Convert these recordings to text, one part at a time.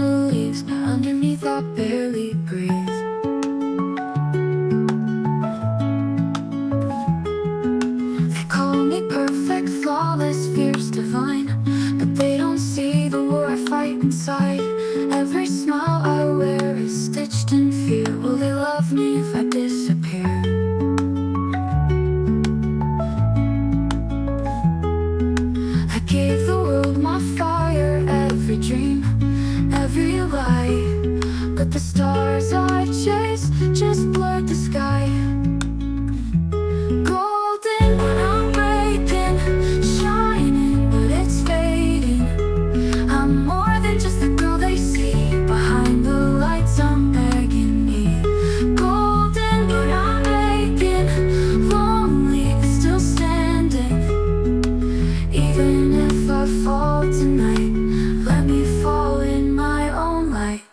the leaves, but underneath I barely breathe. They call me perfect, flawless, fierce, divine, but they don't see the war I fight inside. Every smile I wear is stitched in fear. Will they love me if I disappear? I gave the world my fire, every dream, every lie, but the stars I chase just blurred the sky. Golden when I'm breaking, shining but it's fading. I'm more than just the girl they see. Behind the lights I'm begging me. Golden but I'm aching, lonely but still standing. Even if I fall tonight, let me fall in my own light.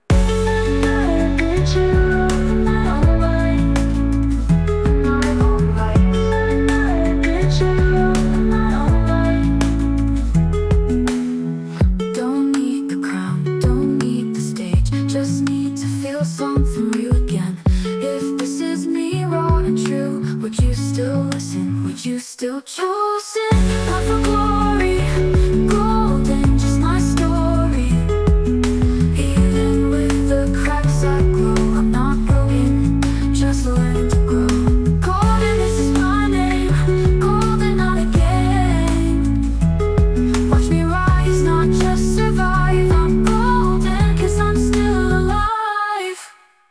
Don't need the crown, don't need the stage, just need to feel something real again. If this is me, raw and true, would you still listen? Would you still choose it? Not for glory, golden, just my story. Even with the cracks I glow, I'm not broken, just learning to grow. Golden, this is my name, golden, not a game. Watch me rise, not just survive. I'm golden, 'cause I'm still alive.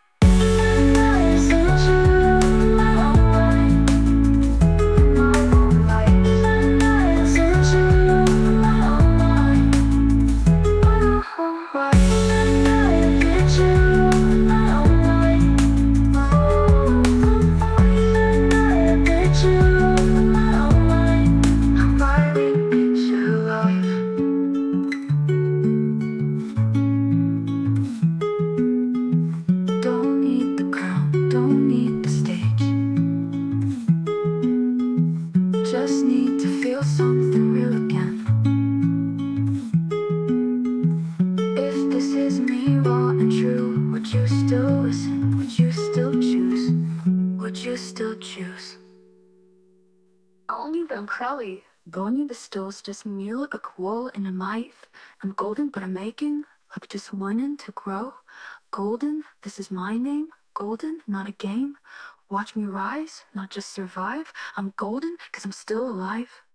Don't need the crown, don't need the stage, just need to feel something real again. If this is me, raw and true, would you still listen? Would you still choose? Would you still choose? Only them Crowley. Bonnie the still's just me like a quoll in a knife. I'm golden but I'm making, like just wanting to grow. Golden, this is my name. Golden, not a game. Watch me rise, not just survive. I'm golden 'cause I'm still alive.